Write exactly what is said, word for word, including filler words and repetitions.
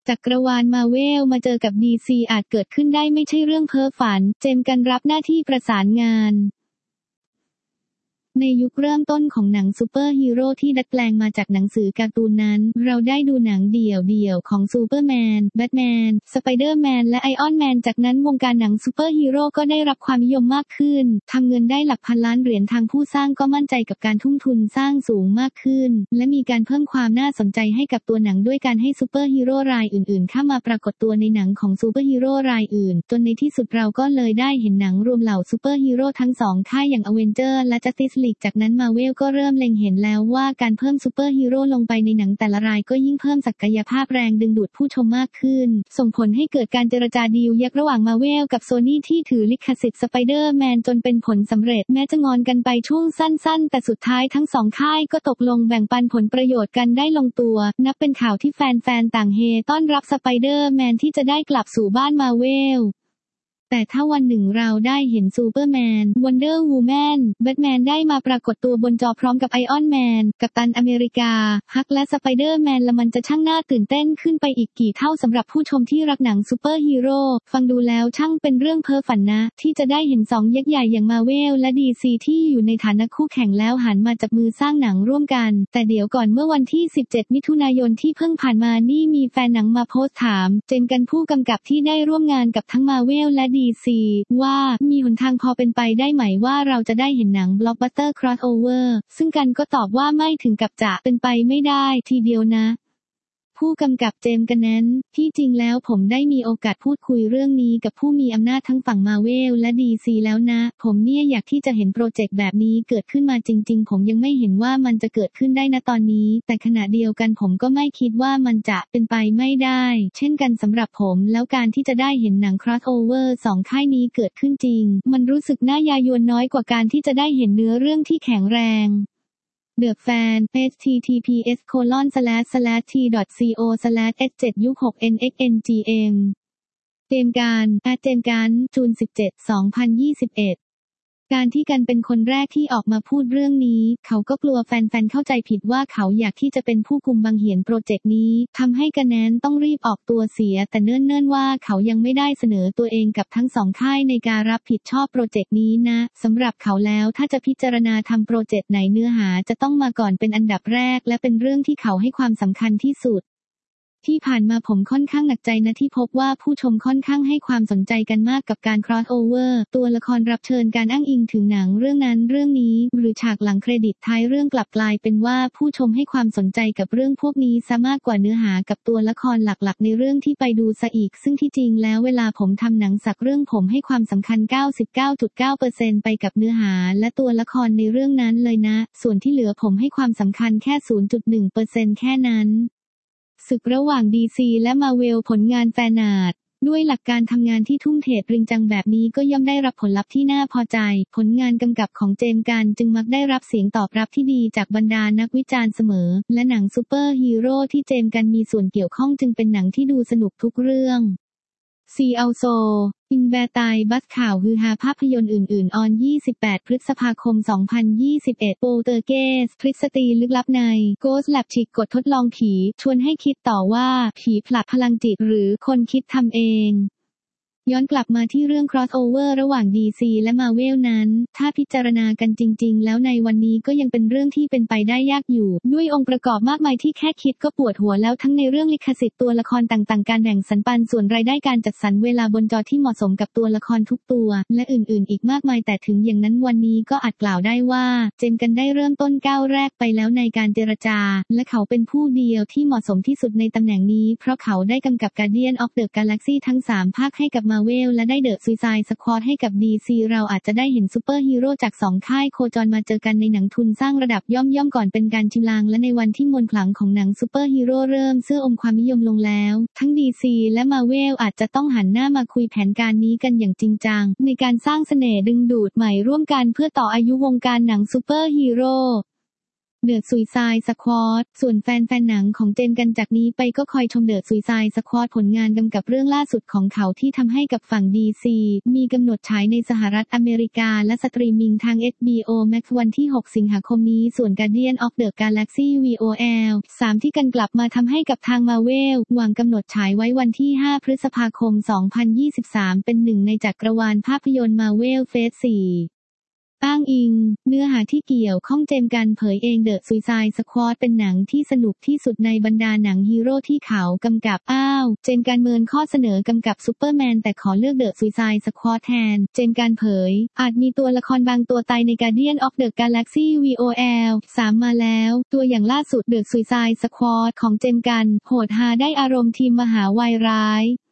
จักรวาลมาร์เวลมาเจอกับ ดี ซี อาจเกิดขึ้นได้ไม่ใช่เรื่องเพ้อฝันเจมส์กันรับหน้าที่ประสานงานในยุคเริ่มต้นของหนังซูเปอร์ฮีโร่ที่ดัดแปลงมาจากหนังสือการ์ตูนนั้นเราได้ดูหนังเดี่ยวๆของซูเปอร์แมนแบทแมนสไปเดอร์แมนและไอออนแมนจากนั้นวงการหนังซูเปอร์ฮีโร่ก็ได้รับความนิยมมากขึ้นทำเงินได้หลักพันล้านเหรียญทางผู้สร้างก็มั่นใจกับการทุ่มทุนสร้างสูงมากขึ้นและมีการเพิ่มความน่าสนใจให้กับตัวหนังด้วยการให้ซูเปอร์ฮีโร่รายอื่นๆเข้ามาปรากฏตัวในหนังของซูเปอร์ฮีโร่รายอื่นจนในที่สุดเราก็เลยได้เห็นหนังรวมเหล่าซูเปอร์ฮีโร่ทั้งสองค่ายอย่างอเวนเจอร์และจัสติสลีกจากนั้นมาเวลก็เริ่มเล็งเห็นแล้วว่าการเพิ่มซูเปอร์ฮีโร่ลงไปในหนังแต่ละรายก็ยิ่งเพิ่มศักยภาพแรงดึงดูดผู้ชมมากขึ้นส่งผลให้เกิดการเจรจาดีลยักษ์ระหว่างมาเวลกับโซนี่ที่ถือลิขสิทธิ์สไปเดอร์แมนจนเป็นผลสำเร็จแม้จะงอนกันไปช่วงสั้นๆแต่สุดท้ายทั้งสองค่ายก็ตกลงแบ่งปันผลประโยชน์กันได้ลงตัวนับเป็นข่าวที่แฟนๆต่างเฮต้อนรับสไปเดอร์แมนที่จะได้กลับสู่บ้านมาเวลแต่ถ้าวันหนึ่งเราได้เห็นซูเปอร์แมนวันเดอร์วูแมนแบทแมนได้มาปรากฏตัวบนจอพร้อมกับไอออนแมนกัปตันอเมริกาฮักและสไปเดอร์แมนละมันจะช่างน่าตื่นเต้นขึ้นไปอีกกี่เท่าสำหรับผู้ชมที่รักหนังซูเปอร์ฮีโร่ฟังดูแล้วช่างเป็นเรื่องเพ้อฝันนะที่จะได้เห็นสองยักษ์ใหญ่อย่างมาเวลและดีซีที่อยู่ในฐานะคู่แข่งแล้วหันมาจับมือสร้างหนังร่วมกันแต่เดี๋ยวก่อนเมื่อวันที่สิบเจ็ดมิถุนายนที่เพิ่งผ่านมานี่มีแฟนหนังมาโพสต์ถามเจมส์กันผู้กำกับที่ได้ร่วมงานกับทั้งมาเวลและดีซีว่ามีหนทางพอเป็นไปได้ไหมว่าเราจะได้เห็นหนังบล็อกบัสเตอร์ครอสโอเวอร์ซึ่งกันก็ตอบว่าไม่ถึงกับจะเป็นไปไม่ได้ทีเดียวนะผู้กำกับเจมส์กันนั้นที่จริงแล้วผมได้มีโอกาสพูดคุยเรื่องนี้กับผู้มีอำนาจทั้งฝั่งมาเวลและดีซีแล้วนะผมเนี่ยอยากที่จะเห็นโปรเจกต์แบบนี้เกิดขึ้นมาจริงๆผมยังไม่เห็นว่ามันจะเกิดขึ้นได้ณตอนนี้แต่ขณะเดียวกันผมก็ไม่คิดว่ามันจะเป็นไปไม่ได้เช่นกันสำหรับผมแล้วการที่จะได้เห็นหนังครอสโอเวอร์สองค่ายนี้เกิดขึ้นจริงมันรู้สึกน่ายายวนน้อยกว่าการที่จะได้เห็นเนื้อเรื่องที่แข็งแรงเดอะแฟน เอช ที ที พี เอส โคลอน สแลช สแลช ที ดอท ซี โอ สแลช เอส เจ็ด ยู หก เอ็น เอ็กซ์ เอ็น จี เอ็ม เจมส์กัน แอท เจมส์กัน จูน สิบเจ็ด สองพันยี่สิบเอ็ดการที่กันเป็นคนแรกที่ออกมาพูดเรื่องนี้เขาก็กลัวแฟนๆเข้าใจผิดว่าเขาอยากที่จะเป็นผู้กุมบังเหียนโปรเจกต์นี้ทำให้กันแนนต้องรีบออกตัวเสียแต่เนิ่นๆว่าเขายังไม่ได้เสนอตัวเองกับทั้งสองค่ายในการรับผิดชอบโปรเจกต์นี้นะสำหรับเขาแล้วถ้าจะพิจารณาทำโปรเจกต์ไหนเนื้อหาจะต้องมาก่อนเป็นอันดับแรกและเป็นเรื่องที่เขาให้ความสำคัญที่สุดที่ผ่านมาผมค่อนข้างหนักใจนะที่พบว่าผู้ชมค่อนข้างให้ความสนใจกันมากกับการ cross over ตัวละครรับเชิญการอ้างอิงถึงหนังเรื่องนั้นเรื่องนี้หรือฉากหลังเครดิตท้ายเรื่องกลับกลายเป็นว่าผู้ชมให้ความสนใจกับเรื่องพวกนี้ซะมากกว่าเนื้อหากับตัวละครหลักๆในเรื่องที่ไปดูซะอีกซึ่งที่จริงแล้วเวลาผมทำหนังสักเรื่องผมให้ความสำคัญ เก้าสิบเก้าจุดเก้าเปอร์เซ็นต์ ไปกับเนื้อหาและตัวละครในเรื่องนั้นเลยนะส่วนที่เหลือผมให้ความสำคัญแค่ ศูนย์จุดหนึ่งเปอร์เซ็นต์ แค่นั้นศึกระหว่าง ดี ซี และ Marvel ผลงานแฟนอาร์ตด้วยหลักการทำงานที่ทุ่มเทจริงจังแบบนี้ก็ย่อมได้รับผลลัพธ์ที่น่าพอใจผลงานกำกับของเจมส์กันจึงมักได้รับเสียงตอบรับที่ดีจากบรรดานักวิจารณ์เสมอและหนังซูเปอร์ฮีโร่ที่เจมส์กันมีส่วนเกี่ยวข้องจึงเป็นหนังที่ดูสนุกทุกเรื่องซีอัลโซอินแบร์ไตบัสข่าวฮือฮาภาพยนตร์อื่นๆออนยี่สิบแปดพฤษภาคมสองพันยี่สิบเอ็ดโปลเตอร์เกสทฤษฎีลึกลับใน Ghost Lab ฉีกกฎทดลองผีชวนให้คิดต่อว่าผีผลัดพลังจิตหรือคนคิดทำเองย้อนกลับมาที่เรื่อง crossover ระหว่าง ดี ซี และ Marvel นั้นถ้าพิจารณากันจริงๆแล้วในวันนี้ก็ยังเป็นเรื่องที่เป็นไปได้ยากอยู่ด้วยองค์ประกอบมากมายที่แค่คิดก็ปวดหัวแล้วทั้งในเรื่องลิขสิทธิ์ตัวละครต่างๆการแบ่งสรรปันส่วนรายได้การจัดสรรเวลาบนจอที่เหมาะสมกับตัวละครทุกตัวและอื่นๆอีกมากมายแต่ถึงอย่างนั้นวันนี้ก็อาจกล่าวได้ว่าเจมส์กันได้เริ่มต้นก้าวแรกไปแล้วในการเจรจาและเขาเป็นผู้เดียวที่เหมาะสมที่สุดในตำแหน่งนี้เพราะเขาได้กำกับ Guardian of the Galaxy ทั้งสามภาคให้กับMarvel และได้เดอะซุยไซด์สควอดให้กับ ดี ซี เราอาจจะได้เห็นซูเปอร์ฮีโร่จากสองค่ายโคจรมาเจอกันในหนังทุนสร้างระดับย่อมๆก่อนเป็นการชิมลางและในวันที่มนต์ขลังของหนังซูเปอร์ฮีโร่เริ่มเสื่อมความนิยมลงแล้วทั้ง ดี ซี และ Marvel อาจจะต้องหันหน้ามาคุยแผนการนี้กันอย่างจริงจังในการสร้างเสน่ห์ดึงดูดใหม่ร่วมกันเพื่อต่ออายุวงการหนังซูเปอร์ฮีโร่เดอะซุยไซด์สควอดส่วนแฟนๆหนังของเจมส์กันจากนี้ไปก็คอยชมเดอะซุยไซด์สควอดผลงานกำกับเรื่องล่าสุดของเขาที่ทำให้กับฝั่ง ดี ซี มีกำหนดฉายในสหรัฐอเมริกาและสตรีมมิ่งทาง เอช บี โอ Max วันที่ หก สิงหาคมนี้ส่วน Guardians of the Galaxy วี โอ แอล สาม ที่กันกลับมาทำให้กับทาง Marvel วางกำหนดฉายไว้วันที่ ห้า พฤษภาคม สองพันยี่สิบสาม เป็นหนึ่งในจักรวาลภาพยนตร์ Marvel Phase สี่ อ้างอิงเนื้อหาที่เกี่ยวข้องเจมส์กันเผยเองเดอะซุยไซด์สควอดเป็นหนังที่สนุกที่สุดในบรรดาหนังฮีโร่ที่เขากำกับอ้าวเจมส์กันเมินข้อเสนอกำกับซูเปอร์แมนแต่ขอเลือกเดอะซุยไซด์สควอดแทนเจมส์กันเผยอาจมีตัวละครบางตัวตายใน Guardians of the Galaxy วี โอ แอล สาม มาแล้วตัวอย่างล่าสุดเดอะซุยไซด์สควอดของเจมส์กันโหดฮาได้อารมณ์ทีมมหาวายร้าย